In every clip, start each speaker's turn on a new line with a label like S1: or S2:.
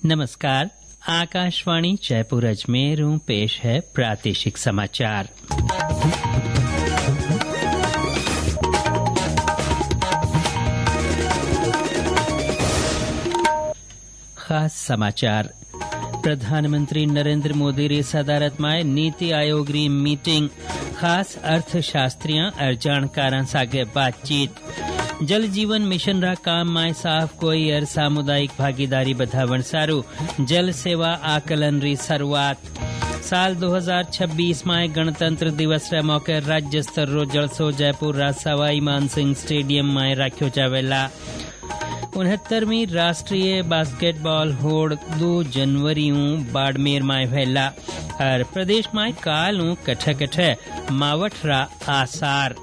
S1: नमस्कार। आकाशवाणी जयपुर अजमेर पेश है प्रादेशिक समाचार। खास समाचार। प्रधानमंत्री नरेंद्र मोदी री सदारत में नीति आयोग री मीटिंग, खास अर्थशास्त्रियां और जानकारां सागे बातचीत। जल जीवन मिशन रा काम में साफ कोई और सामुदायिक भागीदारी बधावण सारू। जल सेवा आकलन री शुरुआत। साल 2026 में गणतंत्र दिवस रे मौके राज्य स्तर रो जलसो जयपुर रा सवाई मानसिंह स्टेडियम में राख्यो जावेला। 69वीं राष्ट्रीय बास्केटबॉल होड़ 2 जनवरी बाड़मेर में वेला और प्रदेश में काल कठे कठे मावठ रा आसार।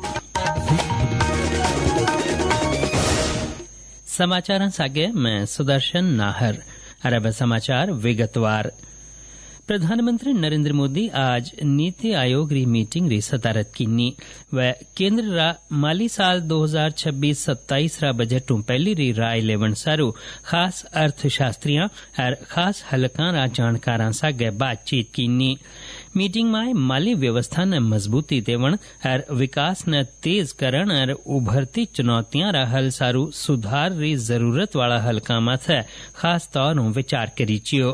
S1: समाचार सागे मैं सुदर्शन नाहर। अरब समाचार विगतवार। प्रधानमंत्री नरेंद्र मोदी आज नीति आयोग री मीटिंग री सदारत कीनी। व केंद्र रा माली साल 2026-27 रा बजट पहली री राय लेवन सारू खास अर्थशास्त्रियां और खास हलकां रा जानकारां सागे बातचीत कीनी। मीटिंग में माली व्यवस्था ने मजबूती देवण और विकास ने तेज करण और उभरती चुनौतियां रा हल सारू सुधार री जरूरत वाला हलका माथे खास तौर विचार करीचियो।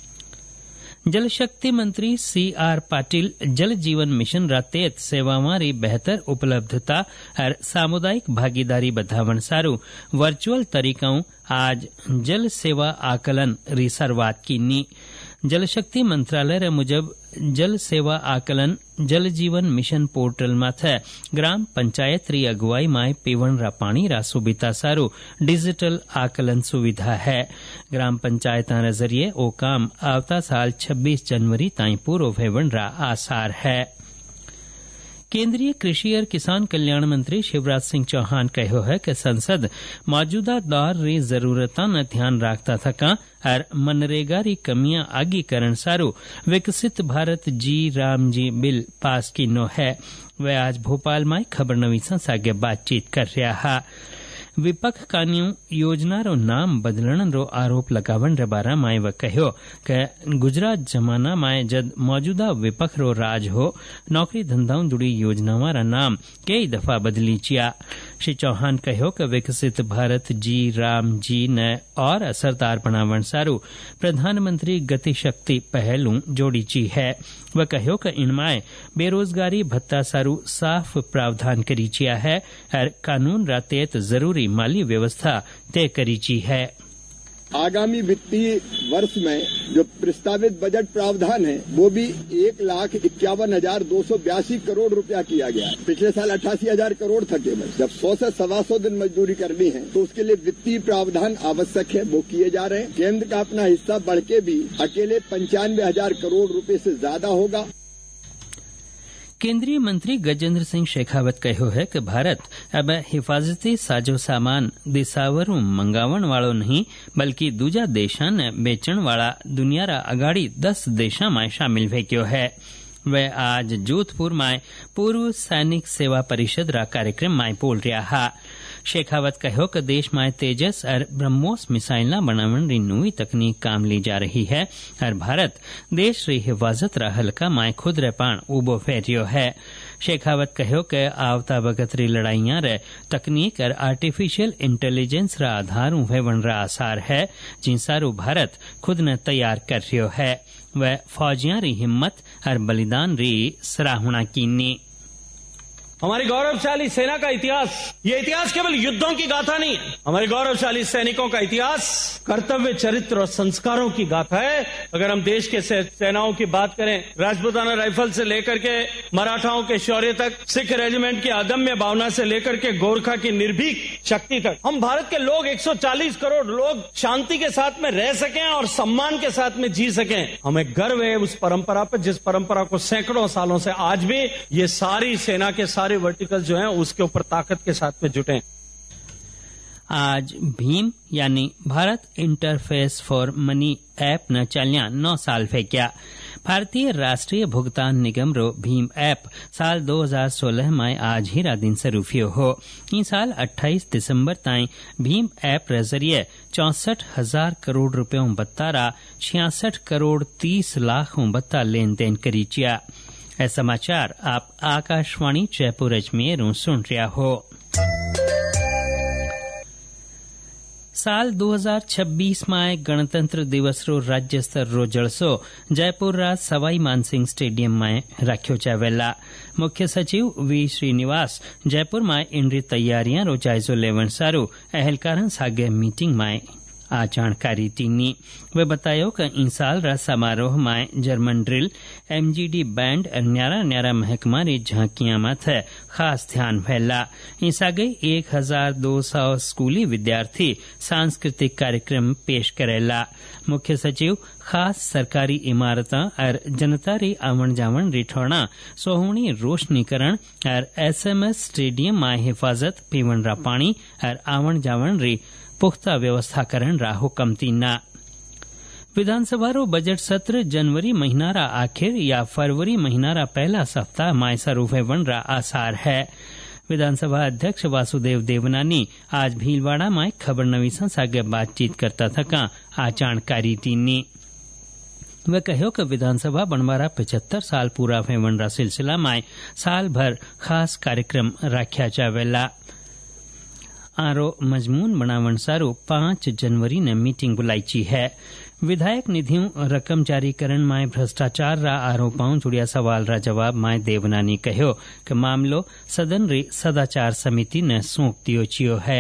S1: जल शक्ति मंत्री CR पाटिल जल जीवन मिशन रा तहत सेवावां री बेहतर उपलब्धता और सामुदायिक भागीदारी बधावण सारू वर्चुअल तरीकाओं आज जल सेवा आकलन री शुरुआत कीनी। जल शक्ति मंत्रालय रे मुजब जल सेवा आकलन जल जीवन मिशन पोर्टल माथे ग्राम पंचायत री अगुवाई में पीवण रा पानी रा सुविधा सारू डिजिटल आकलन सुविधा है। ग्राम पंचायतां रे जरिए ओ काम आवता साल 26 जनवरी ताईं पूरो वेवण रा आसार है। केंद्रीय कृषि और किसान कल्याण मंत्री शिवराज सिंह चौहान कहो है कि संसद मौजूदा दौर री जरूरतां न ध्यान रखता थका और मनरेगा री कमियां आगी करण सारू विकसित Bharat G RAM G bill pass कीनो है। वे आज भोपाल में खबरनवीसां सागे बातचीत कर रहा है। विपक्ष कान्यू योजना रो नाम बदलण रो आरोप लगावन रे बारा में वे कहो कि गुजरात जमाना में जद मौजूदा विपक्ष रो राज हो नौकरी धंधाओं जुड़ी योजनावां रा नाम कई दफा बदली चिया। श्री चौहान कहो कि विकसित भारत जी राम जी ने और असरदार बनावण सारू प्रधानमंत्री गति शक्ति पहलू जोड़ी ची है। वह कहो कि इनमें बेरोजगारी भत्ता सारू साफ प्रावधान करी चिया है और कानून रा तहत जरूरी माली व्यवस्था तय करी ची है।
S2: आगामी वित्तीय वर्ष में जो प्रस्तावित बजट प्रावधान है वो भी 1,51,282 करोड़ रुपया किया गया है। पिछले साल 88,000 करोड़ था केवल। जब 100 से 125 दिन मजदूरी करनी है तो उसके लिए वित्तीय प्रावधान आवश्यक है, वो किए जा रहे हैं। केंद्र का अपना हिस्सा बढ़ के भी अकेले 95,000 करोड़ रुपए से ज्यादा होगा।
S1: केंद्रीय मंत्री गजेंद्र सिंह शेखावत कहो है कि भारत अब हिफाजती साजो सामान दिसावरू मंगावण वालों नहीं बल्कि दूजा देशा ने बेचण वाला दुनिया रा अगाड़ी 10 देशा में शामिल भेक्यो है। वे आज जोधपुर में पूर्व सैनिक सेवा परिषद रा कार्यक्रम में बोल रहा है। शेखावत कहो कि देश में तेजस और ब्रह्मोस मिसाइल बनावण री नई तकनीक काम ली जा रही है और भारत देश री हिफाजत रा हल्का में खुद रे पाण उबो फेरियो है। शेखावत कहो कि आवता वक्त री लड़ाइयां रे तकनीक और आर्टिफिशियल इंटेलिजेंस रा आधार वेवण रा आसार है जिन सारू भारत खुद ने तैयार कर रियो है। वह फौजियां री हिम्मत और बलिदान री सराहना कीनी।
S3: हमारी गौरवशाली सेना का इतिहास, ये इतिहास केवल युद्धों की गाथा नहीं है। हमारे गौरवशाली सैनिकों का इतिहास कर्तव्य, चरित्र और संस्कारों की गाथा है। अगर हम देश के सेनाओं की बात करें, राजपूताना राइफल से लेकर के मराठाओं के शौर्य तक, सिख रेजिमेंट की अदम्य भावना से लेकर के गोरखा की निर्भीक शक्ति तक, हम भारत के लोग 140 करोड़ लोग शांति के साथ में रह सकें और सम्मान के साथ में जी सकें। हमें गर्व है उस परंपरा पर, जिस परंपरा को सैकड़ों सालों से आज भी ये सारी सेना के सारे वर्टिकल जो हैं उसके ऊपर ताकत के साथ में जुटे।
S1: आज भीम यानी Bharat interface for money app न चलिया 9 साल फेंक्या। भारतीय राष्ट्रीय भुगतान निगम रो भीम ऐप साल 2016 में आज ही रा दिन शुरू थियो हो। ई साल 28 दिसंबर ताईं भीम ऐप रे जरिए 64,000 करोड़ रुपयों बत्तारा 66 करोड़ 30 लाख बत्ता लेन देन करी चिया। ए समाचार आप आकाशवाणी जयपुर अजमेर सुन रहा हो। साल 2026 में गणतंत्र दिवस रो राज्य स्तर रो जलसो जयपुर रा सवाई मानसिंह स्टेडियम में राख्यो जावेला। मुख्य सचिव वी श्रीनिवास जयपुर में इनरी तैयारियां रो जायजो लेवन सारू अहलकारन सागे मीटिंग में आ जानकारी दीनी। वे बतायो कि इन साल रा समारोह में जर्मन ड्रिल, एमजीडी बैंड और न्यारा न्यारा महकमा री झांकियां माथे खास ध्यान भैला। इस आगे 1200 स्कूली विद्यार्थी सांस्कृतिक कार्यक्रम पेश करेला। मुख्य सचिव खास सरकारी इमारतां और जनता री आवण जावण रिठौना सोहणी रोशनीकरण और एसएमएस स्टेडियम में हिफाजत पीवण रा पानी और आवण जावण री पुख्ता व्यवस्था करण रा हुकम तीना। विधानसभा रो बजट सत्र जनवरी महीना रा आखिर या फरवरी महीना रा पहला सप्ताह में शुरू होवन रा आसार है। विधानसभा अध्यक्ष वासुदेव देवनानी आज भीलवाड़ा में खबर नवीसा सागे बातचीत करता थका आ जानकारी दीनी। वे कहो कि विधानसभा बनवारा 75 साल पूरा होवन रा सिलसिला में साल भर खास कार्यक्रम राख्या जावेला। आरो मजमून बनावन सारू 5 जनवरी ने मीटिंग बुलाई है। विधायक निधियों रकम जारीकरण में भ्रष्टाचार रा आरोपों जुड़िया सवाल रा जवाब में देवनानी कहो कि मामलो सदन री सदाचार समिति ने सौंप दियो चियो है।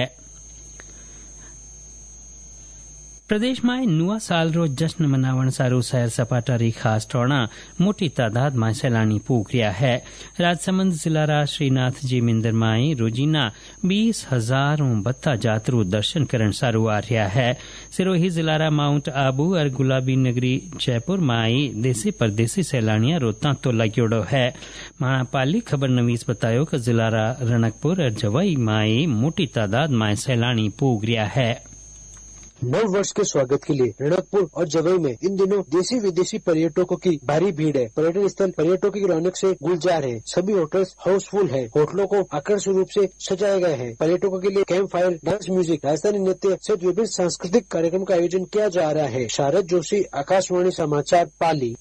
S1: प्रदेश में नुआ साल रो जश्न मनावण सारू सैर सपाटा री खास टोणा मोटी तादाद में सैलानी पूग रहा है। राजसमंद जिला रा श्रीनाथ जी मंदिर में रोजीना 20,000 बत्ता जातरू दर्शन करण सारू आ रहा है। सिरोही जिला रा माउंट आबू और गुलाबी नगरी जयपुर में देसी परदेसी सैलानियां रो तांतो लग्योड़ो है। महापाली खबर नवीस बतायो कि जिला रा रणकपुर और जवाई में मोटी तादाद में सैलानी पूग रहा है।
S4: नव वर्ष के स्वागत के लिए रणकपुर और जवई में इन दिनों देशी विदेशी पर्यटकों की भारी भीड़ है। पर्यटन स्थल पर्यटकों की रौनक से गुलजार है। सभी होटल्स हाउसफुल है। होटलों को आकर्षक रूप से सजाए गए हैं। पर्यटकों के लिए camp fire, dance music, Rajasthani नृत्य सहित विभिन्न सांस्कृतिक कार्यक्रम का आयोजन किया जा रहा है। शारद जोशी, आकाशवाणी समाचार, पाली।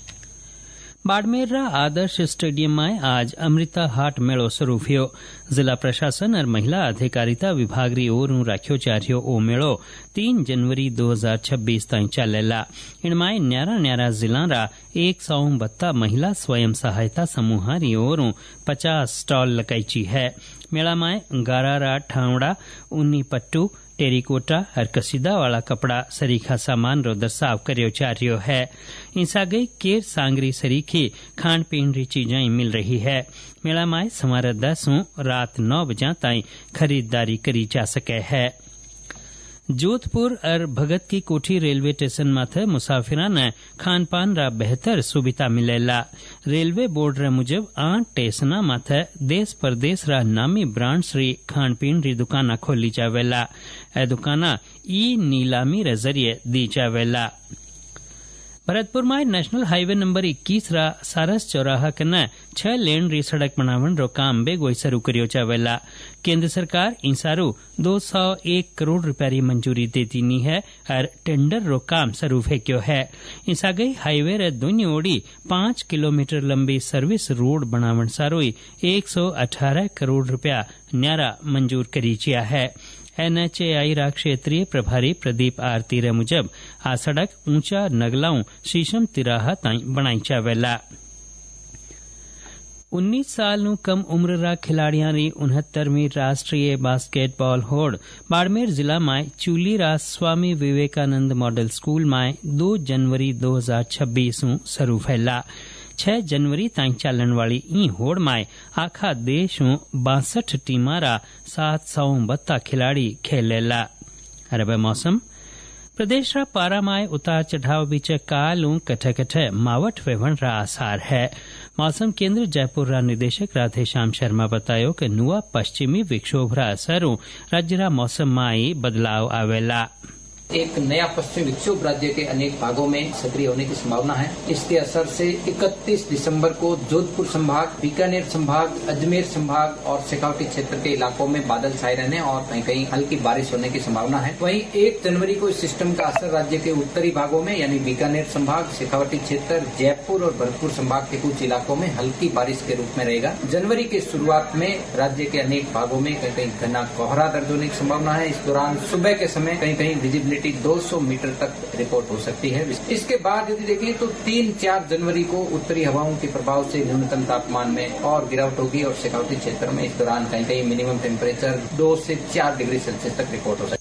S1: बाड़मेर रा आदर्श स्टेडियम में आज अमृता हाट मेलो शुरू हुयो। जिला प्रशासन और महिला अधिकारिता विभाग री ओर राख्यो जा रह्यो ओ मेलो 3 जनवरी 2026 ताईं चलेला। इनमें न्यारा न्यारा जिला रा 152 महिला स्वयं सहायता समूह री ओर 50 स्टॉल लगाई है। मेला में गारारा ठावड़ा, ऊनी पट्टू, टेरिकोटा और कसीदा वाला कपड़ा सरीखा सामान रो दर्शाव करियो जा रह्यो है। इंसा गई केर सांगरी सरीखी खान पीन री चीजें मिल रही है। मेला में समारा 10 रात 9 बजे ताईं खरीदारी करी जा सके है। जोधपुर और भगत की कोठी रेलवे स्टेशन माथे मुसाफिरा ने खान पान रा बेहतर सुविधा मिलेला। रेलवे बोर्ड रे मुजब 8 स्टेशना माथे देश परदेश रा नामी ब्रांड्स री खान पीन री दुकाना खोली जावेला। ए दुकाना ई नीलामी रे जरिए दी जावेला। भरतपुर में नेशनल हाईवे नंबर 21 रा सारस चौराहा कने 6 लेन री सड़क बनावन रो काम बेगोई शुरू करियो जावेला। केंद्र सरकार इन सारू 201 करोड़ रुपया री मंजूरी दे दीनी है और टेंडर रो काम शुरू फेक्यो है। इंसा गई हाईवे रे दोनी ओड़ी 5 किलोमीटर लंबी सर्विस रोड बनावन सारोई 118 करोड़ रुपया न्यारा मंजूर करी जिया है। एनएचएआई रा क्षेत्रीय प्रभारी प्रदीप आरती रे मुजब आ सड़क ऊंचा नगलाऊ शीशम तिराहा ताईं बनाई जावेला। 19 साल नु कम उम्र रा खिलाड़ियां री 69वीं राष्ट्रीय बास्केटबॉल होड़ बाड़मेर जिला में चूली रा स्वामी विवेकानंद मॉडल स्कूल में 2 जनवरी 2026 शुरू फैला। 6 जनवरी ताईं चलन वाली ई होड़ में आखा देश 62 टीमा रा 752 खिलाड़ी खेलेला। अरबे मौसम प्रदेश रा पारा में उतार चढ़ाव बीच काल कठे कठे मावट वेवण रा आसार है। मौसम केंद्र जयपुर रा निदेशक राधेश्याम शर्मा बतायो कि नुआ पश्चिमी विक्षोभ रा असर राज्य रा मौसम में बदलाव आवेला।
S5: एक नया पश्चिमी विक्षोभ राज्य के अनेक भागों में सक्रिय होने की संभावना है। इसके असर से 31 दिसंबर को जोधपुर संभाग, बीकानेर संभाग, अजमेर संभाग और शेखावटी क्षेत्र के इलाकों में बादल छाए रहने और कहीं कहीं हल्की बारिश होने की संभावना है। वहीं 1 जनवरी को इस सिस्टम का असर राज्य के उत्तरी भागों में यानी बीकानेर संभाग, शेखावटी क्षेत्र, जयपुर और भरतपुर संभाग के कुछ इलाकों में हल्की बारिश के रूप में रहेगा। जनवरी के शुरुआत में राज्य के अनेक भागों में कहीं कहीं घना कोहरा दर्ज होने की संभावना है। इस दौरान सुबह के समय कहीं कहीं विजिबिलिटी 200 मीटर तक रिपोर्ट हो सकती है। इसके बाद यदि देखें तो 3-4 जनवरी को उत्तरी हवाओं के प्रभाव से न्यूनतम तापमान में और गिरावट होगी और शेखावटी क्षेत्र में इस दौरान कहीं कहीं मिनिमम टेम्परेचर 2 से 4 डिग्री सेल्सियस तक रिपोर्ट हो सकती है।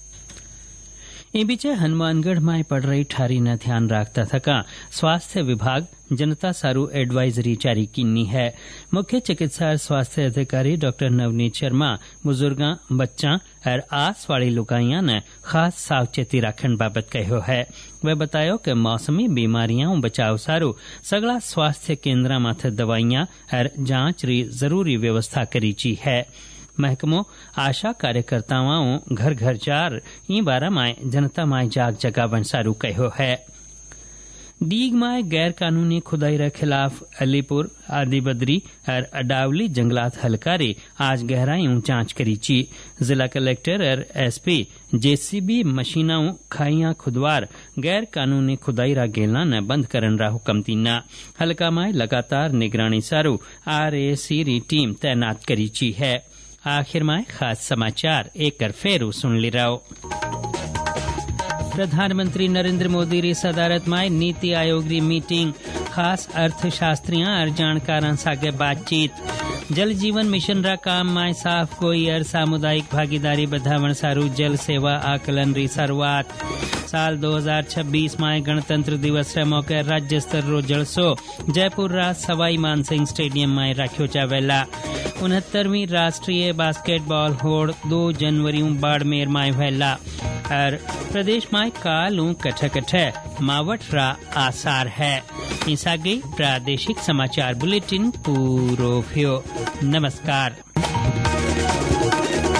S1: એ બીચે હનુમાનગઢમાં પડ રહી ઠારીને ધ્યાન રાખતા થકા સ્વાસ્થ્ય વિભાગ जनता सारू एडवाइजरी जारी की है। मुख्य चिकित्सा और स्वास्थ्य अधिकारी डॉक्टर नवनीत शर्मा बुजुर्गा, बच्चा और आस वाली लुगाइया ने खास सावचेती रखने बाबत कहो है। वे बतायो कि मौसमी बीमारियां बचाव सारू सगला स्वास्थ्य केन्द्र माथे दवाइयां और जांच री जरूरी व्यवस्था करी ची है। महकमो आशा कार्यकर्ताओं घर घर जार ई बारा माए जनता माए जाग जगावन सारू कहो है। डीग माए गैर कानूनी खुदाई के खिलाफ अलीपुर, आदिबद्री और अडावली जंगलात हलकारे आज गहराइयों जांच करी ची। जिला कलेक्टर और एसपी जेसीबी मशीनाओं खाइया खुदवार गैर कानूनी खुदाई रा गेलना ने बंद करन रा हुक्म तीना। हलका माए लगातार निगरानी सारू RAC री टीम तैनात करी ची है। आखिर में खास समाचार एक कर फेरू सुन ली रहो। प्रधानमंत्री नरेंद्र मोदी री सदारत में नीति आयोग री मीटिंग, खास अर्थशास्त्रियां और जानकारां सागे बातचीत। जल जीवन मिशन रा काम में साफ कोई और सामुदायिक भागीदारी बढ़ावण सारू जल सेवा आकलन री शुरुआत। साल 2026 में गणतंत्र दिवस रे मौके राज्य स्तर रो जलसो जयपुर रा सवाई मानसिंह स्टेडियम में राख्यो जावेला। 69वीं राष्ट्रीय बास्केटबॉल होड़ 2 जनवरी बाड़मेर में वेला और प्रदेश में कालू कठ कठ मावठ रा आसार है। ऐसा गई प्रादेशिक समाचार बुलेटिन पूरो भ्यो। नमस्कार।